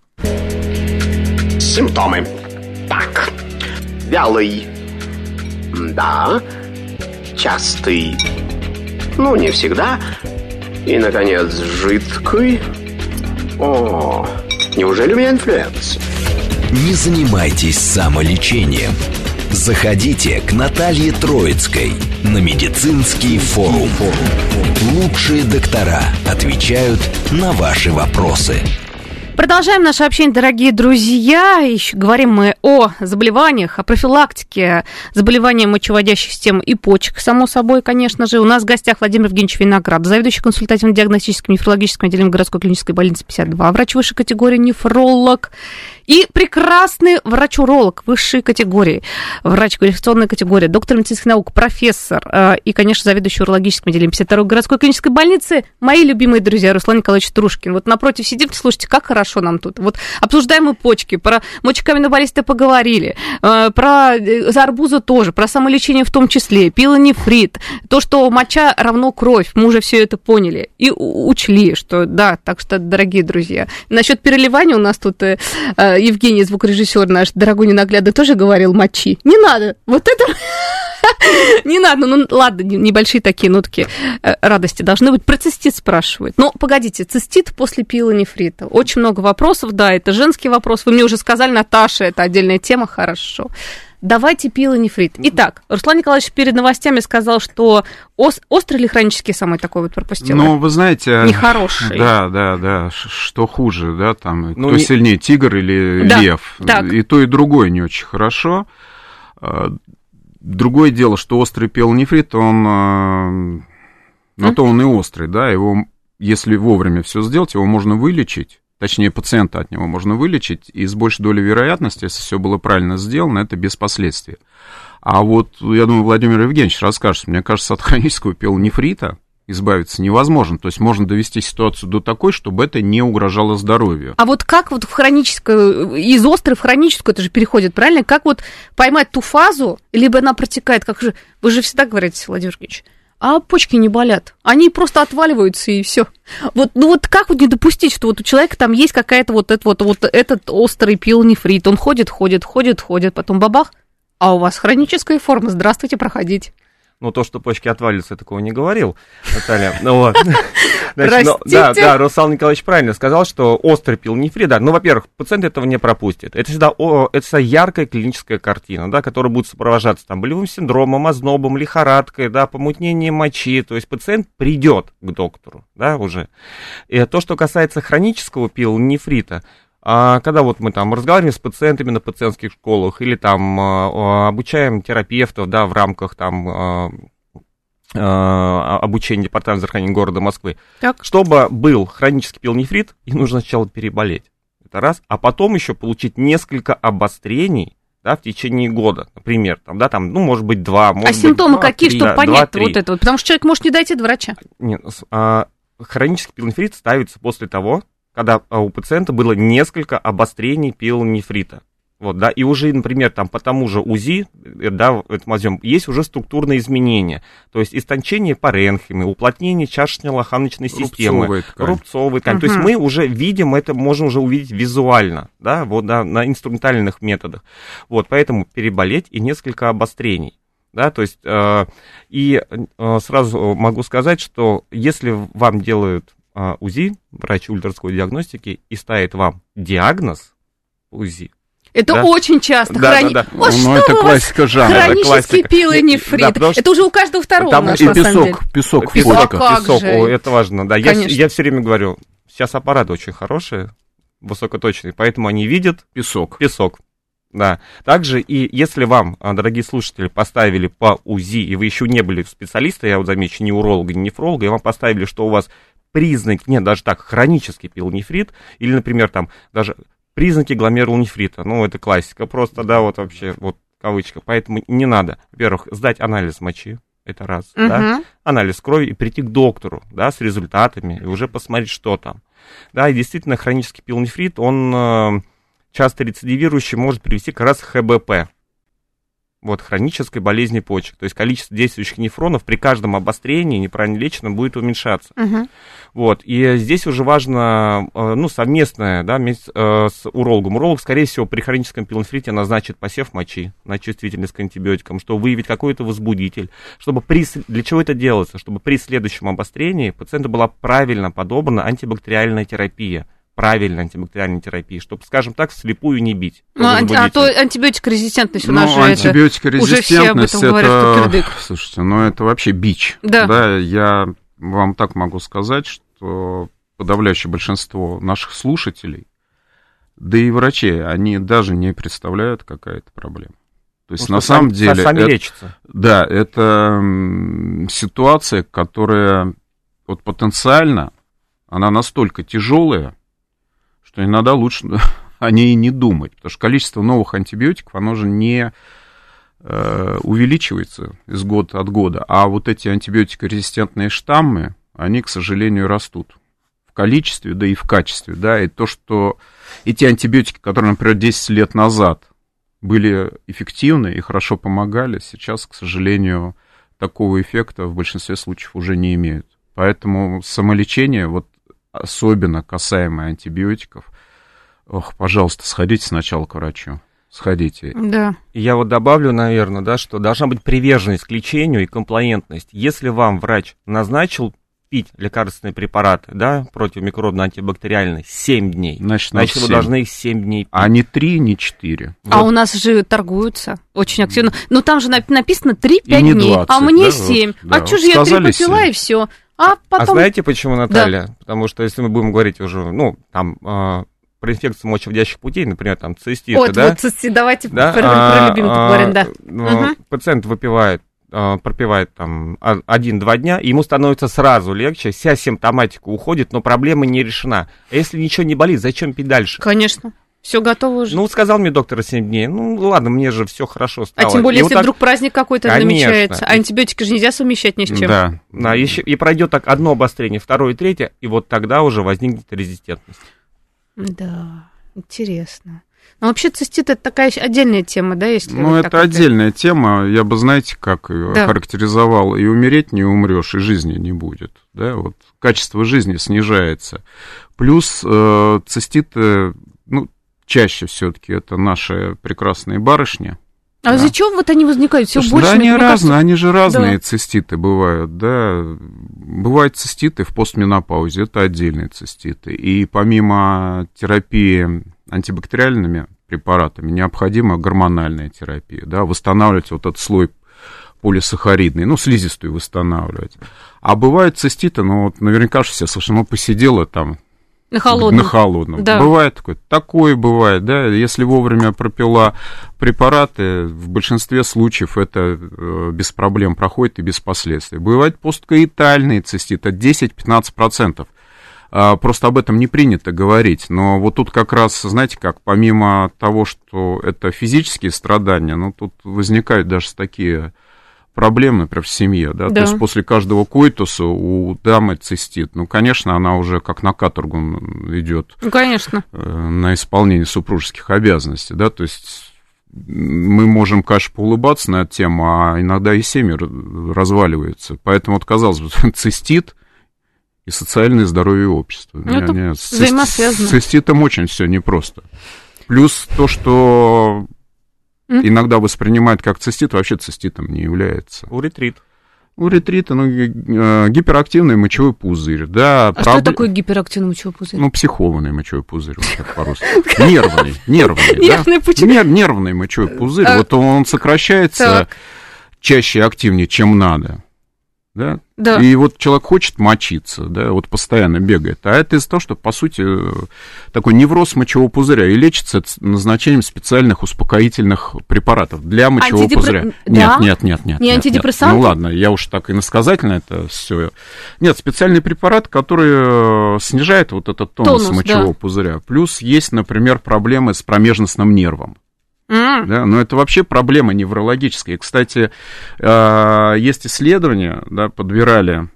Симптомы. Так. Вялый. Да. Частый. Ну, не всегда. И, наконец, жидкий. О, неужели у меня инфлюенс?
Не занимайтесь самолечением. Заходите к Наталье Троицкой на медицинский форум. Лучшие доктора отвечают на ваши вопросы.
Продолжаем наше общение, дорогие друзья. Еще говорим мы о заболеваниях, о профилактике заболеваний мочеводящей системы и почек, само собой, конечно же. У нас в гостях Владимир Евгеньевич Виноград, заведующий консультативно-диагностическим нефрологическим отделением городской клинической больницы пятьдесят два, врач высшей категории нефролог и прекрасный врач-уролог высшей категории, врач квалификационной категории, доктор медицинских наук, профессор и, конечно, заведующий урологическим отделением пятьдесят второй городской клинической больницы. Мои любимые друзья, Руслан Николаевич Трушкин. Вот напротив сидит, слушайте, как хорошо нам тут. Вот обсуждаем мы почки, про мочекаменную болезнь поговорили, про арбуза тоже, про самолечение в том числе, пилонефрит, то, что моча равно кровь, мы уже все это поняли и учли, что да, так что, дорогие друзья, насчет переливания у нас тут Евгений, звукорежиссер наш, дорогой ненаглядный, тоже говорил мочи. Не надо, вот это... Не надо, ну ладно, небольшие такие нотки радости должны быть. Про цистит спрашивают. Но погодите, цистит после пилонефрита. Очень много вопросов, да, это женский вопрос. Вы мне уже сказали, Наташа, это отдельная тема, хорошо. Давайте пилонефрит. Итак, Руслан Николаевич перед новостями сказал, что ос- острый или хронический самый такой вот пропустил?
Ну, вы знаете...
Нехороший.
Да, да, да. Что хуже, да, там,
ну,
кто
не...
сильнее, тигр или
да,
лев.
Так.
И то, и другое не очень хорошо. Другое дело, что острый пилонефрит, он... На то он и острый, да, его, если вовремя все сделать, его можно вылечить. Точнее, пациента от него можно вылечить, и с большей долей вероятности, если все было правильно сделано, это без последствий. А вот, я думаю, Владимир Евгеньевич расскажет, мне кажется, от хронического пилонефрита избавиться невозможно. То есть можно довести ситуацию до такой, чтобы это не угрожало здоровью.
А вот как вот в хроническую, из острой в хроническую, это же переходит, правильно? Как вот поймать ту фазу, либо она протекает, как же, вы же всегда говорите, Владимир Евгеньевич, а почки не болят, они просто отваливаются и все. Вот, ну вот как вот не допустить, что вот у человека там есть какая-то вот, это, вот, вот этот острый пилонефрит, он ходит, ходит, ходит, ходит, потом бабах, а у вас хроническая форма, здравствуйте, проходите.
Ну, то, что почки отвалится, я такого не говорил, Наталья. Ну, вот.
Значит, ну,
да, да, Руслан Николаевич правильно сказал, что острый пилонефрит, да, ну, во-первых, пациент этого не пропустит. Это всегда, о, это всегда яркая клиническая картина, да, которая будет сопровождаться там болевым синдромом, ознобом, лихорадкой, да, помутнением мочи, то есть пациент придет к доктору, да, уже. И то, что касается хронического пилонефрита, А когда вот мы там разговариваем с пациентами на пациентских школах или там обучаем терапевтов, да, в рамках там обучения департамента здравоохранения города Москвы, так. Чтобы был хронический пилонефрит, им нужно сначала переболеть, это раз, а потом еще получить несколько обострений, да, в течение года, например, там, да, там, ну, может быть, два, может
а
быть,
симптомы
два,
какие,
три,
чтобы
да,
понять
два,
вот это вот, потому что человек может не дойти до врача.
Нет, а, хронический пилонефрит ставится после того, когда у пациента было несколько обострений пилонефрита. Вот, да, и уже, например, там по тому же УЗИ, да, есть уже структурные изменения, то есть истончение паренхимы, уплотнение чашечно-лоханочной системы, рубцовой ткани. Uh-huh. То есть мы уже видим это, можем уже увидеть визуально, да, вот, да, на инструментальных методах. Вот, поэтому переболеть и несколько обострений. Да, то есть, э, и э, сразу могу сказать, что если вам делают э, УЗИ, врач ультразвуковой диагностики, и ставит вам диагноз УЗИ,
это да? очень часто.
Да,
Хрони...
да, да.
Вот
ну,
что
это классика жанра.
Хронический пилонефрит. Да, это что... уже у каждого второго,
там
наш,
и
на
песок,
самом деле.
Песок,
песок,
песок,
а
песок. О, это важно. Да, я, я все время говорю, сейчас аппараты очень хорошие, высокоточные, поэтому они видят
песок.
Песок. Да. Также и если вам, дорогие слушатели, поставили по УЗИ, и вы еще не были специалисты, я вот замечу, ни уролога, ни нефролога, и вам поставили, что у вас признаки, нет, даже так, хронический пилонефрит, или, например, там, даже признаки гломерулонефрита, ну, это классика просто, да, вот вообще, вот кавычка, поэтому не надо, во-первых, сдать анализ мочи, это раз, uh-huh. да, анализ крови, и прийти к доктору, да, с результатами, и уже посмотреть, что там, да, и действительно, хронический пилонефрит, он часто рецидивирующий, может привести как раз к ха бэ пэ, вот, хронической болезни почек. То есть количество действующих нефронов при каждом обострении неправильно леченном будет уменьшаться. Uh-huh. Вот, и здесь уже важно, ну, совместное, да, с урологом. Уролог, скорее всего, при хроническом пилонефрите назначит посев мочи на чувствительность к антибиотикам, чтобы выявить какой-то возбудитель, чтобы при, для чего это делается? Чтобы при следующем обострении пациенту была правильно подобрана антибактериальная терапия. Правильной антибактериальной терапии, чтобы, скажем так, вслепую не бить.
Ну, анти, а то антибиотикорезистентность у нас
ну,
же
антибиотикорезистентность
это... Уже все об этом говорят,
это... Слушайте, ну это вообще бич.
Да.
да. Я вам так могу сказать, что подавляющее большинство наших слушателей да и врачи, они даже не представляют, какая это проблема. То есть,
ну,
на самом
сами,
деле...
Сами
это,
лечатся.
Да, это ситуация, которая вот потенциально, она настолько тяжелая, что иногда лучше о ней не думать, потому что количество новых антибиотиков, оно же не э, увеличивается из года от года, а вот эти антибиотикорезистентные штаммы, они, к сожалению, растут в количестве, да и в качестве, да, и то, что эти антибиотики, которые, например, десять лет назад были эффективны и хорошо помогали, сейчас, к сожалению, такого эффекта в большинстве случаев уже не имеют. Поэтому самолечение, вот особенно касаемо антибиотиков, ох, пожалуйста, сходите сначала к врачу. Сходите.
Да.
Я вот добавлю, наверное, да, что должна быть приверженность к лечению и комплаентность. Если вам врач назначил пить лекарственные препараты, да, противомикробно-антибактериальные семь дней,
значит,
значит вы должны их семь дней пить.
А не три, не четыре.
А
Вот.
у нас же торгуются очень активно. Но там же написано три-пять
не
дней,
двадцать,
а мне
да,
семь.
вот, да,
А что
вот
же я три
сказали
попила
семь.
и все? А потом...
А знаете почему, Наталья? Да. Потому что если мы будем говорить уже, ну, там, э, про инфекцию мочевыводящих путей, например, там, циститы,
Вот,
да?
вот, цисти, давайте
да?
про,
а,
про любимых
а,
говорим, да.
А, угу. Пациент выпивает, а, пропивает там один-два дня, и ему становится сразу легче, вся симптоматика уходит, но проблема не решена. А если ничего не болит, зачем пить дальше?
Конечно. Все готово уже.
Ну, сказал мне доктор семь дней, ну, ладно, мне же все хорошо стало.
А тем более,
и
если
вот так...
вдруг праздник какой-то
Конечно.
намечается. А антибиотики же нельзя совмещать ни с чем.
Да.
Да, еще, и пройдет так одно обострение, второе, третье, и вот тогда уже возникнет резистентность.
Да, интересно. Но вообще цистит — это такая отдельная тема, да, если...
Ну,
вот
это
так
отдельная вот... тема. Я бы, знаете, как ее
да.
характеризовал. И умереть не умрешь, и жизни не будет. Да, вот качество жизни снижается. Плюс э, циститы, ну, чаще все-таки это наши прекрасные барышни.
А
да.
зачем вот они возникают все
Слушай,
больше?
Да, они
мне
разные,
кажется...
они же разные
да.
циститы бывают, да. Бывают циститы в постменопаузе, это отдельные циститы. И помимо терапии антибактериальными препаратами необходима гормональная терапия, да, восстанавливать вот этот слой полисахаридный, ну, слизистую восстанавливать. А бывают циститы, ну, вот наверняка же все слышали, ну, посидела там,
На холодном.
На холодном.
Да.
Бывает такое. Такое бывает, да. Если вовремя пропила препараты, в большинстве случаев это э, без проблем проходит и без последствий. Бывают посткоитальные циститы, десять-пятнадцать процентов. А, просто об этом не принято говорить. Но вот тут как раз, знаете как, помимо того, что это физические страдания, ну, тут возникают даже такие... проблемы, например, в семье, да?
да,
то есть после каждого коитуса у дамы цистит, ну, конечно, она уже как на каторгу идет,
ну, конечно,
на исполнение супружеских обязанностей, да, то есть мы можем, конечно, поулыбаться на эту тему, а иногда и семьи разваливаются, поэтому, вот, казалось бы, цистит и социальное здоровье общества.
Ну, это
не, не,
взаимосвязано.
С циститом очень все непросто. Плюс то, что... иногда воспринимают как цистит, вообще циститом не является.
Уретрит.
Уретрит, ну, гиперактивный мочевой пузырь, да.
А
проб...
что такое гиперактивный мочевой пузырь?
Ну, психованный мочевой пузырь, вот так по-русски. Нервный, нервный,
Нервный пучок.
Нервный мочевой пузырь, вот он сокращается чаще и активнее, чем надо. Да?
Да.
И вот человек хочет мочиться, да, вот постоянно бегает. А это из-за того, что, по сути, такой невроз мочевого пузыря. И лечится это назначением специальных успокоительных препаратов для мочевого
Антидепр...
пузыря.
Да?
Нет, нет, нет, нет.
Не
нет,
антидепрессанты?
Нет. Ну ладно, я уж так иносказательно это все. Нет, специальный препарат, который снижает вот этот тонус,
Тонус,
мочевого
да.
пузыря. Плюс есть, например, проблемы с промежностным нервом.
Mm.
Да, но это вообще проблема неврологическая. И, кстати, есть исследования, да, подбирали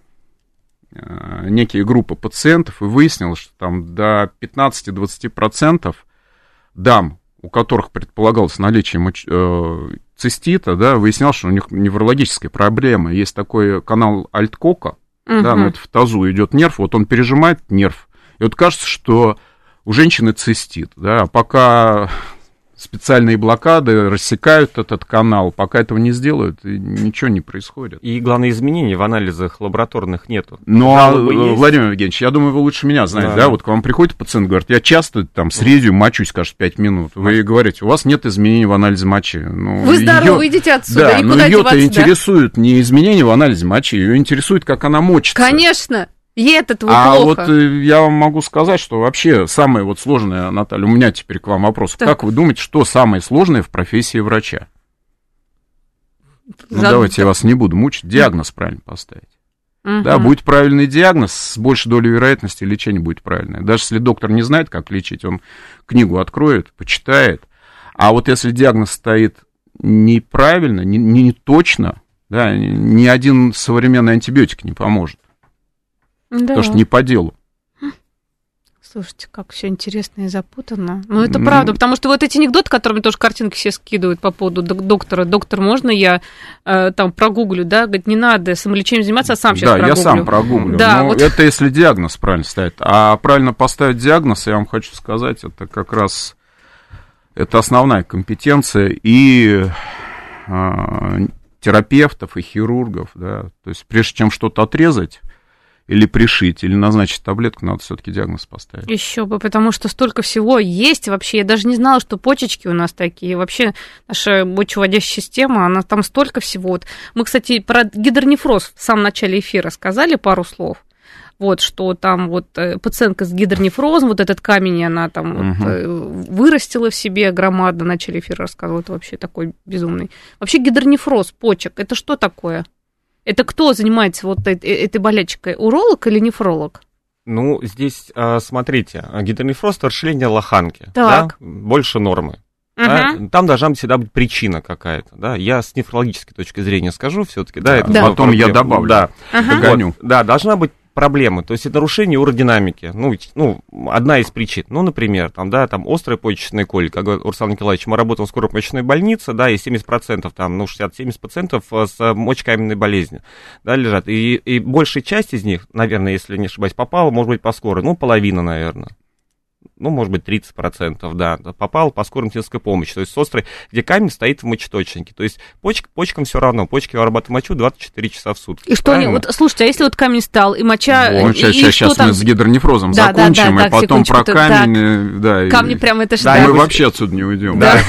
некие группы пациентов, и выяснилось, что там до пятнадцать-двадцать процентов дам, у которых предполагалось наличие моч... цистита, да, выяснялось, что у них неврологическая проблема. Есть такой канал Альткока, mm-hmm. да, ну, это в тазу идет нерв, вот он пережимает нерв. И вот кажется, что у женщины цистит, да, пока... специальные блокады рассекают этот канал. Пока этого не сделают, ничего не происходит.
И, главное, изменений в анализах лабораторных нету.
Но, Владимир Евгеньевич, я думаю, вы лучше меня знаете, да. да? Вот к вам приходит пациент, говорит, я часто там с резью мочусь, скажет, пять минут. Вы говорите, у вас нет изменений в анализе мочи. Ну,
вы здоровы,
её...
идите отсюда.
Да,
и
но
куда
ее-то
деваться,
интересует да? не изменения в анализе мочи, ее интересует, как она мочится.
Конечно. Ей от этого
а
плохо.
вот я вам могу сказать, что вообще самое вот сложное, Наталья, у меня теперь к вам вопрос. Так. Как вы думаете, что самое сложное в профессии врача? Ну, Зад... давайте я вас не буду мучить. Диагноз правильно поставить. Угу. Да, будет правильный диагноз, с большей долей вероятности лечение будет правильное. Даже если доктор не знает, как лечить, он книгу откроет, почитает. А вот если диагноз стоит неправильно, не, не точно, да, ни один современный антибиотик не поможет. Да. Потому что не по делу.
Слушайте, как все интересно и запутанно. Ну, это mm. правда, потому что вот эти анекдоты, которыми тоже картинки все скидывают по поводу доктора. Доктор, можно я э, там прогуглю, да? Говорит, не надо самолечением заниматься, а сам сейчас
да,
прогуглю.
Да, я сам прогуглю.
Да,
но вот... это если диагноз правильно ставит. А правильно поставить диагноз, я вам хочу сказать, это как раз это основная компетенция и э, терапевтов, и хирургов, да. То есть прежде чем что-то отрезать, или пришить, или назначить таблетку, надо все-таки диагноз поставить.
Еще бы, потому что столько всего есть вообще. Я даже не знала, что почечки у нас такие. Вообще наша мочевыводящая система, она там столько всего. Вот мы, кстати, про гидронефроз в самом начале эфира сказали пару слов. Вот, что там вот пациентка с гидронефрозом, вот этот камень, она там угу. вот, вырастила в себе громадно. В начале эфира рассказывала, это вообще такой безумный. Вообще гидронефроз почек, это что такое? Это кто занимается вот этой болячкой? Уролог или нефролог?
Ну, здесь, смотрите, гидронефроз – это расширение лоханки, да? Больше нормы. Uh-huh. Да? Там должна всегда быть причина какая-то. Да? Я с нефрологической точки зрения скажу все-таки. Да, это
да. Потом я добавлю.
Да. Uh-huh. Вот, да, должна быть проблемы, то есть это нарушение уродинамики, ну, ну, одна из причин, ну, например, там, да, там, острая почечная колика, как говорит Руслан Николаевич, мы работаем в скорой почечной больнице, да, и семьдесят процентов, там, ну, шестьдесят-семьдесят процентов с мочекаменной болезнью, да, лежат, и, и большая часть из них, наверное, если не ошибаюсь, попала, может быть, по скорой, ну, половина, наверное. Ну, может быть, тридцать процентов, да, попал по скорой медицинской помощи, то есть с острой, где камень стоит в мочеточнике, то есть почек, почкам все равно, почки вырабатывают мочу двадцать четыре часа в сутки.
И что они, вот, слушайте, а если вот камень стал, и моча...
Вот,
и,
сейчас
и
сейчас, сейчас
там...
мы с гидронефрозом
да,
закончим,
да, да,
и
так,
потом про камень...
Да, камни
и...
прям это же...
Да,
да,
мы
вы...
вообще отсюда не уйдем.
Да,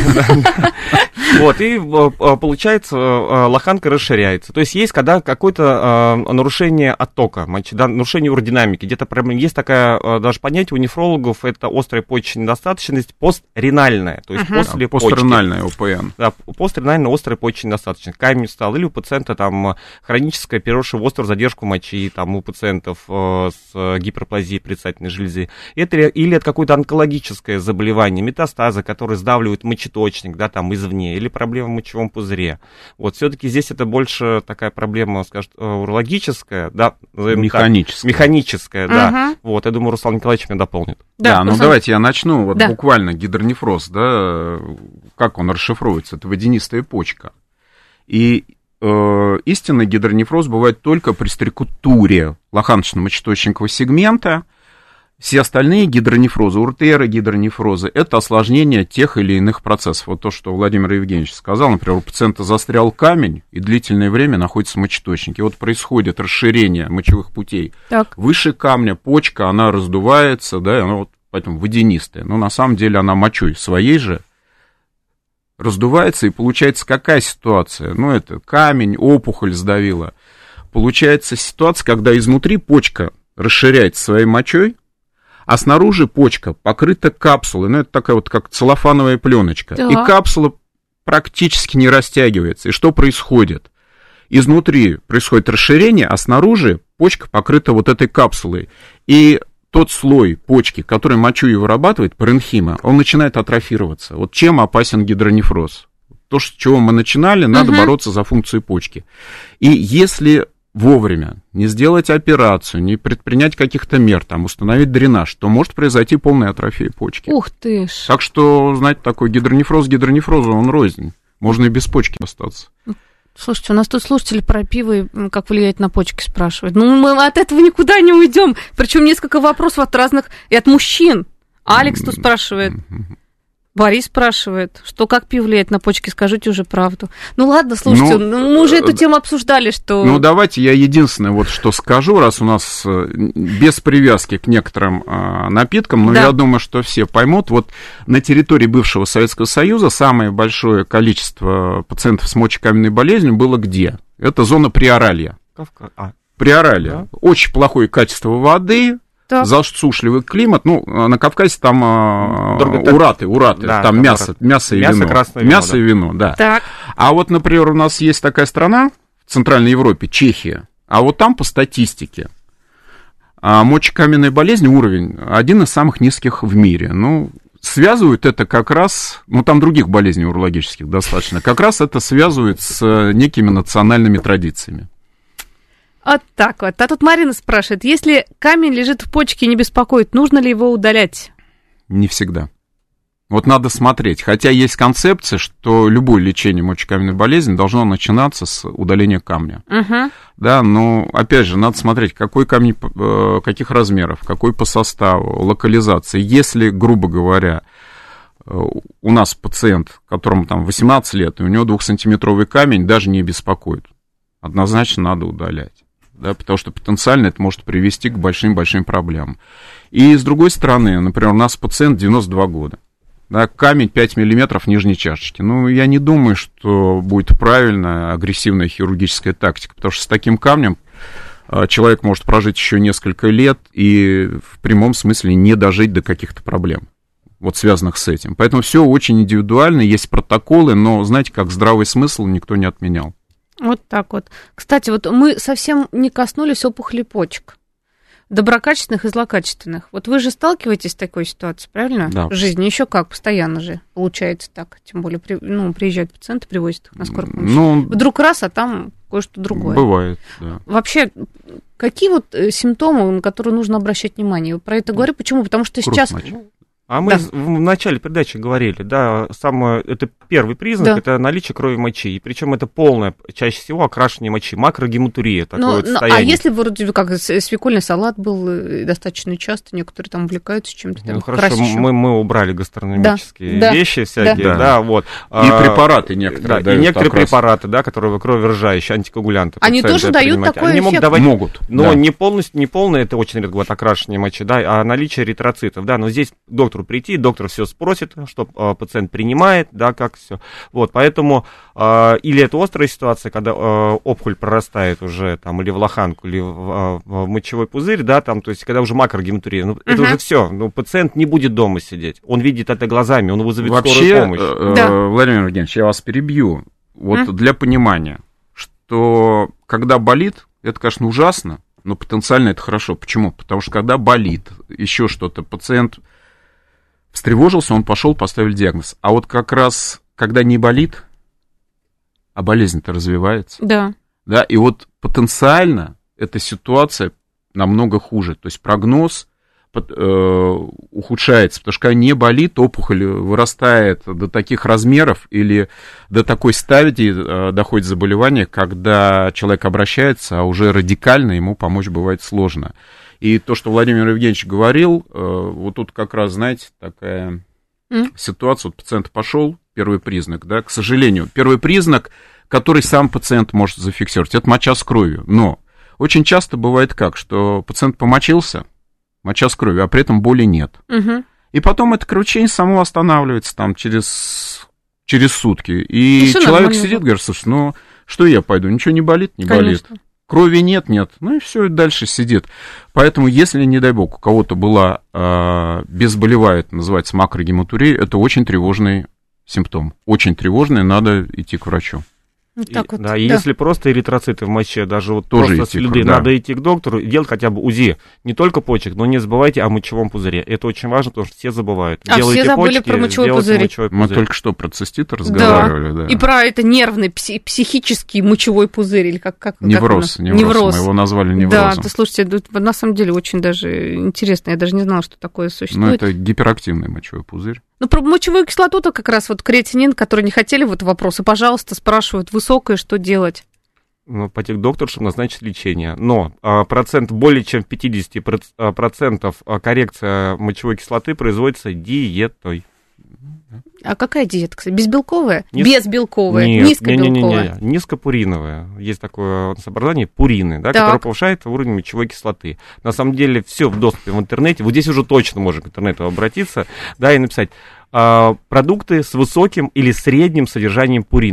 вот, и получается, лоханка расширяется. То есть есть когда какое-то нарушение оттока, нарушение уродинамики, где-то есть такая, даже понятие у нефрологов, это острая почечная недостаточность, постренальная, то есть uh-huh. после почки.
Постренальная ОПН.
Да, постренальная острая почечная недостаточность. Камень встал, или у пациента там хроническая переросшая в острую задержку мочи, там у пациентов э, с гиперплазией предстательной железы. Это, или это какое-то онкологическое заболевание, метастазы, которые сдавливают мочеточник, да, там извне, или проблема в мочевом пузыре. Вот, все-таки здесь это больше такая проблема, скажем, урологическая, да,
механическая.
Так, механическая,
uh-huh.
да. Вот, я думаю, Руслан Николаевич меня дополнит.
Да, да ну Руслан... давайте я начну, вот
да.
буквально гидронефроз, да, как он расшифровывается, это водянистая почка. И э, истинный гидронефроз бывает только при стрикутуре лоханочно-мочеточникового сегмента. Все остальные гидронефрозы, уртеры, гидронефрозы, это осложнение тех или иных процессов. Вот то, что Владимир Евгеньевич сказал, например, у пациента застрял камень и длительное время находится в мочеточнике. Вот происходит расширение мочевых путей. Так. Выше камня почка, она раздувается, да, и она вот поэтому водянистая. Но на самом деле она мочой своей же раздувается, и получается какая ситуация? Ну, это камень, опухоль сдавила. Получается ситуация, когда изнутри почка расширяется своей мочой, а снаружи почка покрыта капсулой, ну, это такая вот как целлофановая пленочка, да. И капсула практически не растягивается. И что происходит? Изнутри происходит расширение, а снаружи почка покрыта вот этой капсулой. И тот слой почки, который мочу и вырабатывает, паренхима, он начинает атрофироваться. Вот чем опасен гидронефроз? То, с чего мы начинали, надо uh-huh. бороться за функцию почки. И если вовремя не сделать операцию, не предпринять каких-то мер, там, установить дренаж, то может произойти полная атрофия почки.
Ух ты ж.
Так что, знаете, такой гидронефроз гидронефрозу, он рознь. Можно и без почки остаться.
Слушайте, у нас тут слушатели про пиво, как влияет на почки, спрашивают. Ну, мы от этого никуда не уйдем. Причем несколько вопросов от разных, и от мужчин. Алекс тут спрашивает. Борис спрашивает, что как пиво влияет на почки, скажите уже правду. Ну ладно, слушайте, ну, мы уже эту тему обсуждали, что...
Ну давайте я единственное вот что скажу, раз у нас без привязки к некоторым а, напиткам, но да. Я думаю, что все поймут, вот на территории бывшего Советского Союза самое большое количество пациентов с мочекаменной болезнью было где? Это зона Приоралья.
Кавказ. А.
Приорали.
Да.
Очень плохое качество воды, так. засушливый климат. Ну, на Кавказе там Дорого, ураты, ураты, да, там мясо, мясо и мясо, вино. Красное мясо вино, да. и вино, да.
Так.
А вот, например, у нас есть такая страна в Центральной Европе, Чехия, а вот там по статистике мочекаменной болезни уровень один из самых низких в мире. Ну, связывают это как раз, ну, там других болезней урологических достаточно, как раз это связывают с некими национальными традициями.
Вот так вот. А тут Марина спрашивает, если камень лежит в почке и не беспокоит, нужно ли его удалять?
Не всегда. Вот надо смотреть. Хотя есть концепция, что любое лечение мочекаменной болезни должно начинаться с удаления камня. Угу. Да, но, опять же, надо смотреть, какой камень, каких размеров, какой по составу, локализации. Если, грубо говоря, у нас пациент, которому там восемнадцать лет, и у него двухсантиметровый камень, даже не беспокоит. Однозначно надо удалять. Да, потому что потенциально это может привести к большим-большим проблемам. И с другой стороны, например, у нас пациент девяносто два года. Да, камень пять миллиметров нижней чашечки. Ну, я не думаю, что будет правильная агрессивная хирургическая тактика, потому что с таким камнем человек может прожить еще несколько лет и в прямом смысле не дожить до каких-то проблем, вот связанных с этим. Поэтому все очень индивидуально, есть протоколы, но, знаете, как здравый смысл никто не отменял.
Вот так вот. Кстати, вот мы совсем не коснулись опухолей почек. Доброкачественных и злокачественных. Вот вы же сталкиваетесь с такой ситуацией, правильно?
Да.
В жизни еще как, постоянно же получается так. Тем более, при, ну, приезжают пациенты, привозят их на скорую помощь.
Ну,
вдруг раз, а там кое-что другое.
Бывает, да.
Вообще, какие вот симптомы, на которые нужно обращать внимание? Про это говорю, почему? Потому что
Кровь
сейчас...
мочи.
А мы да. в начале передачи говорили, да, самое, это первый признак, да. это наличие крови мочи, и причем это полное, чаще всего, окрашивание мочи, макрогематурия, такое
но,
вот
но,
состояние.
А если вроде как свекольный салат был достаточно часто, некоторые там увлекаются чем-то там
ну, хорошо, мы, мы убрали гастрономические
да.
вещи всякие,
да,
да, вот.
И а, препараты некоторые.
Да, и некоторые препараты, да, которые кровержающие, антикоагулянты.
Они тоже дают
принимать.
такой
Они
эффект?
Могут, давать,
могут,
но
да.
не полностью, не полное, это очень редко бывает окрашивание мочи, да, а наличие эритроцитов, да, но здесь к доктору прийти, доктор все спросит, что э, пациент принимает, да, как все. Вот, поэтому э, или это острая ситуация, когда э, опухоль прорастает уже там или в лоханку, или в, в мочевой пузырь, да, там, то есть когда уже макрогематурия, ну, uh-huh. это уже все, ну, пациент не будет дома сидеть, он видит это глазами, он вызовет
вообще,
скорую помощь.
Э,
да.
Владимир Евгеньевич, я вас перебью. Вот uh-huh. для понимания, что когда болит, это, конечно, ужасно, но потенциально это хорошо. Почему? Потому что когда болит, еще что-то, пациент встревожился, он пошел, поставили диагноз. А вот как раз, когда не болит, а болезнь-то развивается.
Да.
Да, и вот потенциально эта ситуация намного хуже. То есть прогноз э, ухудшается, потому что когда не болит, опухоль вырастает до таких размеров или до такой стадии э, доходит заболевание, когда человек обращается, а уже радикально ему помочь бывает сложно. И то, что Владимир Евгеньевич говорил, вот тут как раз, знаете, такая mm. ситуация, вот пациент пошел, первый признак, да, к сожалению, первый признак, который сам пациент может зафиксировать, это моча с кровью, но очень часто бывает как, что пациент помочился, моча с кровью, а при этом боли нет. Mm-hmm. И потом это кровотечение само останавливается там через, через сутки, и, и человек сидит, говорит, слушай, ну что я пойду, ничего не болит, не
Конечно.
болит. Крови нет, нет, ну и все, дальше сидит. Поэтому, если, не дай бог, у кого-то была э, безболевая, называется макрогематурия, это очень тревожный симптом. Очень тревожный, надо идти к врачу.
Вот
и,
так вот,
да, и да. если просто эритроциты в моче, даже вот
тоже
просто
идти,
следы,
да.
надо идти к доктору и делать хотя бы УЗИ. Не только почек, но не забывайте о мочевом пузыре. Это очень важно, потому что все забывают.
А
Делайте
все забыли
почки,
про мочевой пузырь.
мочевой пузырь.
Мы только что про циститы разговаривали. Да.
Да. И про это нервный, пси- психический мочевой пузырь. Или как, как,
невроз,
как
невроз, невроз. Мы его назвали неврозом.
Да, да, слушайте, на самом деле очень даже интересно. Я даже не знала, что такое существует.
Ну, это гиперактивный мочевой пузырь.
Ну, про мочевую кислоту-то как раз вот креатинин, который не хотели вот вопросы, пожалуйста, спрашивают, высокое, что делать?
Ну, пойти к доктору, чтобы назначить лечение. Но а, процент, более чем пятьдесят процентов коррекция мочевой кислоты производится диетой.
А какая диета, кстати? Безбелковая?
Низ...
Безбелковая,
Нет,
низкобелковая?
Не, не, не, не. Низкопуриновая. Есть такое соображение пурины, да, которое повышает уровень мочевой кислоты. На самом деле все в доступе в интернете. Вот здесь уже точно можно к интернету обратиться, да, и написать а, продукты с высоким или средним содержанием пуринов.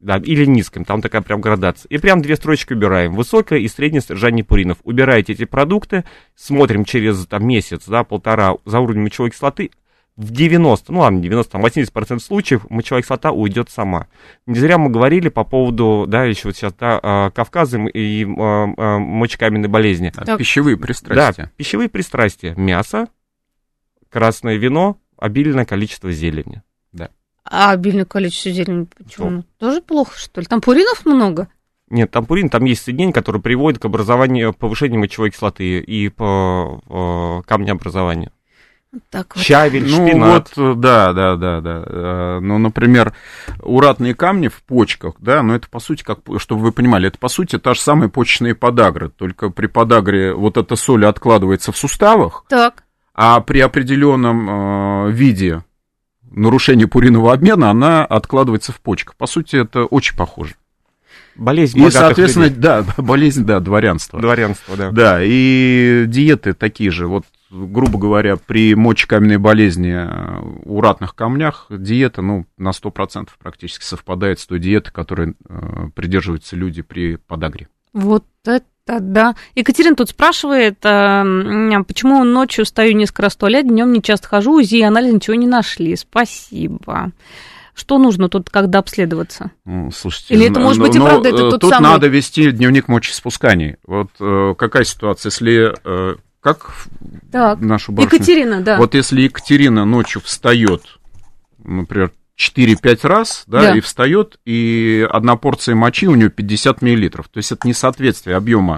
да, или низким, там такая прям градация. И прям две строчки убираем. Высокое и среднее содержание пуринов. Убираете эти продукты, смотрим через там, месяц, да, полтора за уровнем мочевой кислоты. В девяносто, ну ладно, девяносто, там, восемьдесят процентов случаев мочевая кислота уйдет сама. Не зря мы говорили по поводу, да, еще вот сейчас, да, Кавказа и мочекаменной болезни.
Так. Пищевые пристрастия.
Да, пищевые пристрастия. Мясо, красное вино, обильное количество зелени.
Да.
А обильное количество зелени почему? Ну, тоже плохо, что ли? Там пуринов много?
Нет, там пурин, там есть соединение, которое приводит к образованию, повышению мочевой кислоты и по, по камнеобразованию.
Так вот.
Щавель,
ну,
шпинат.
Вот, да, да, да, да. Ну, например, уратные камни в почках, да, но это, по сути, как, чтобы вы понимали, это, по сути, та же самая почечная подагра, только при подагре вот эта соль откладывается в суставах,
так.
а при определенном э, виде нарушения пуринового обмена она откладывается в почках. По сути, это очень похоже.
Болезнь
и, соответственно, людей. Да, болезнь, да, дворянства.
Дворянство, да.
Да, и диеты такие же, вот, грубо говоря, при мочекаменной болезни у ратных камнях диета, ну, на сто процентов практически совпадает с той диетой, которой э, придерживаются люди при подагре.
Вот это да. Екатерина тут спрашивает, а, почему ночью встаю несколько раз в туалет, днем не часто хожу, УЗИ и анализ ничего не нашли. Спасибо. Что нужно тут, когда обследоваться?
Ну, слушайте,
или это, может быть, и
но,
правда, это тот
тут
самый...
надо вести дневник мочеиспусканий. Вот э, какая ситуация, если... Э, как
так.
нашу барышню?
Екатерина, да.
Вот если Екатерина ночью встает, например, четыре-пять раз, да, да, и встает, и одна порция мочи у нее пятьдесят миллилитров. То есть это несоответствие объема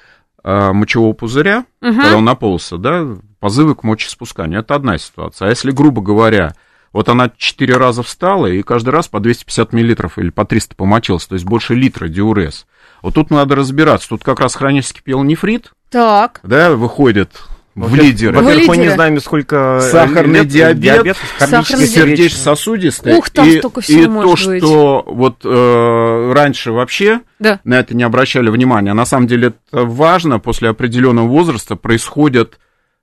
э, мочевого пузыря, угу. когда он наполнился, да, позывы к мочеиспусканию. Это одна ситуация. А если, грубо говоря, вот она четыре раза встала, и каждый раз по двести пятьдесят миллилитров или по триста помочилась, то есть больше литра диурез. Вот тут надо разбираться. Тут как раз хронический пиелонефрит,
так.
да, выходит в лидеры.
Во-первых, мы не знаем, сколько...
Сахарный
лет,
диабет,
диабет
сердечно-сосудистый.
Ух, там
и,
столько всего
и
может
то,
быть.
что вот э, раньше вообще
да.
на это не обращали внимания. На самом деле это важно. После определенного возраста происходят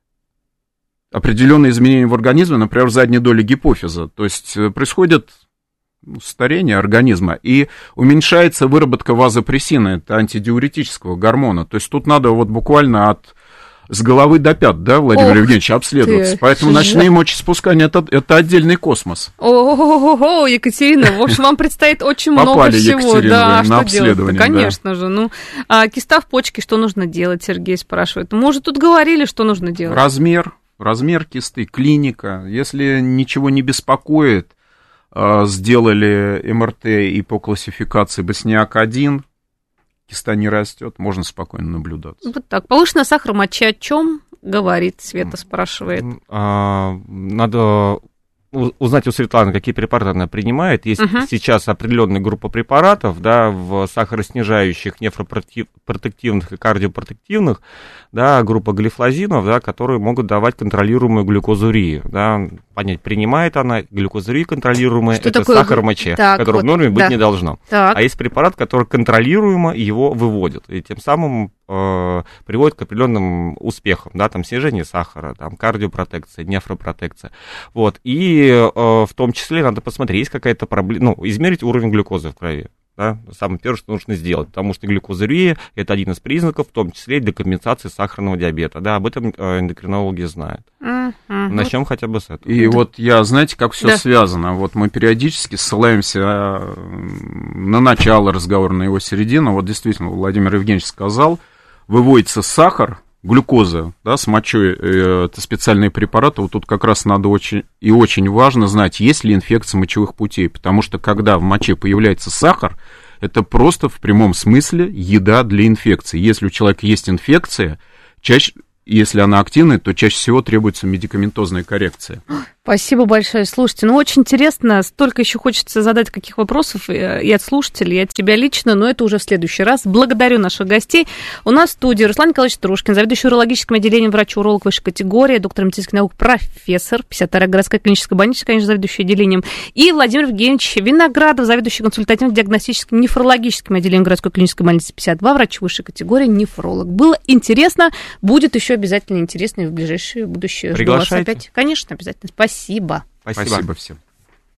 определенные изменения в организме, например, в задней доле гипофиза. То есть происходит старение организма, и уменьшается выработка вазопрессина, это антидиуретического гормона. То есть тут надо вот буквально от с головы до пят, да, Владимир Ох Евгеньевич, обследоваться. Ты, Поэтому жа... ночные мочеиспускания это, это отдельный космос.
О-о-о, Екатерина, в общем, вам предстоит очень много всего. Да, что делать? Конечно же. Ну, а киста в почке, что нужно делать, Сергей спрашивает. Мы уже тут говорили, что нужно делать.
Размер, размер кисты, клиника. Если ничего не беспокоит, сделали эм эр тэ и по классификации Босниак один, киста не растет, можно спокойно наблюдаться.
Вот так. Повышенный сахар мочи о чем говорит? Света спрашивает.
А, надо узнать у Светланы, какие препараты она принимает. Есть uh-huh. сейчас определенная группа препаратов, да, в сахароснижающих, нефропротективных и кардиопротективных, да, группа глифлозинов, да, которые могут давать контролируемую глюкозурию. Да. Понять, принимает она глюкозурию контролируемая, что это такое? Сахар в моче, так, который вот, в норме быть да. не должно. Так. А есть препарат, который контролируемо его выводит, и тем самым э, приводит к определенным успехам, да, там снижение сахара, там кардиопротекция, нефропротекция. Вот. И э, в том числе надо посмотреть, есть какая-то проблема, ну, измерить уровень глюкозы в крови. Да, самое первое, что нужно сделать, потому что глюкозурия – это один из признаков, в том числе для компенсации сахарного диабета. Да, об этом эндокринологи знают. Uh-huh. Начнем хотя бы с этого.
И да. вот я, знаете, как все да. связано. Вот мы периодически ссылаемся на начало разговора, на его середину. Вот действительно, Владимир Евгеньевич сказал, выводится сахар, глюкоза, да, с мочой, э, это специальные препараты. Вот тут как раз надо очень и очень важно знать, есть ли инфекция мочевых путей, потому что когда в моче появляется сахар, это просто в прямом смысле еда для инфекции. Если у человека есть инфекция, чаще, если она активная, то чаще всего требуется медикаментозная коррекция.
Спасибо большое. Слушайте, ну очень интересно, столько еще хочется задать каких вопросов и от слушателей, и от тебя лично, но это уже в следующий раз. Благодарю наших гостей. У нас в студии Руслан Николаевич Трушкин, заведующий урологическим отделением, врач-уролог высшей категории, доктор медицинских наук, профессор, пятьдесят вторая городская клиническая больница, конечно, заведующий отделением, и Владимир Евгеньевич Виноградов, заведующий консультативно-диагностическим нефрологическим отделением городской клинической больницы пятьдесят два, врач высшей категории, нефролог. Было интересно, будет еще обязательно интересно и в ближайшее будущее.
Приглашайте.
Жду вас опять. Конечно, обязательно. Спасибо.
Спасибо.
Спасибо всем.